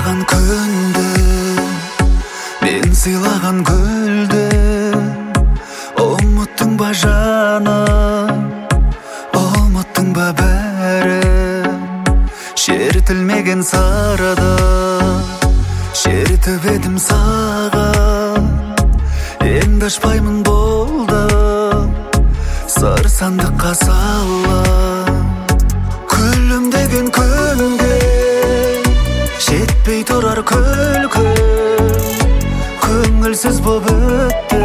сыйлаған күнді, мен сыйлаған гүлді ұмыттың ба жаным, ұмыттың ба бәрін? Шертілмеген сарада шертіп едім саған, енді ашпаймын болдым сыр сандыққа салам. Күлім деген күнге жетпей тұрар күлкі, көңілсіз боп өтті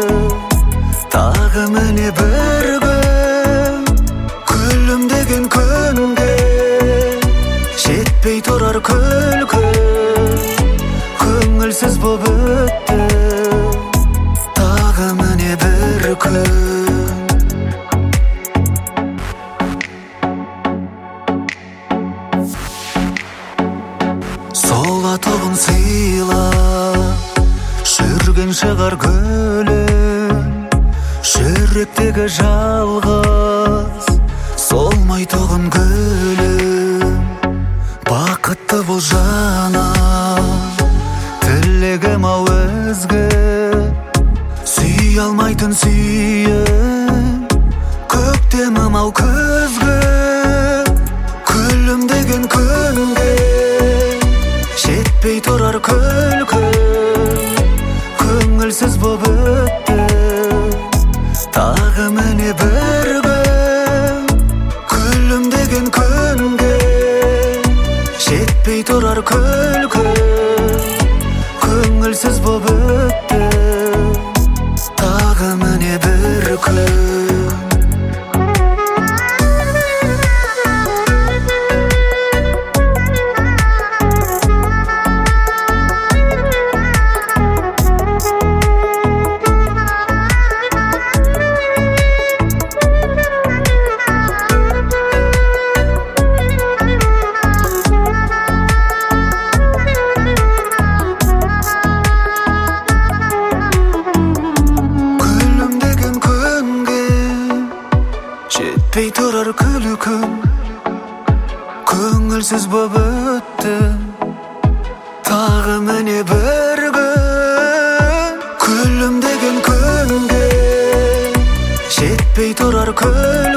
тағы міне бір күн. Күлім деген күнге жетпей тұрар күлкі, көңілсіз боп өтті тағы міне бір күн. Сол атығын сыйла жүрген шығар гүлім, жүректегі жалғыз солмай тұғын гүлім. Бақытты бол жаным, тілегім ау өзге, сүй алмайтын сүйім, көктемім ау күзгі. Күлім деген күнге жетпей тұрар күлкі, көңілсіз боп өтті тағы міне бір күн. Күлім деген күнге жетпей тұрар күлкі, көңілсіз боп өтті тағы міне бір күн. Жетпей тұрар күлкім, көңілсіз боп өтті тағы міне бір күн. Күлім деген күнге жетпей тұрар күн,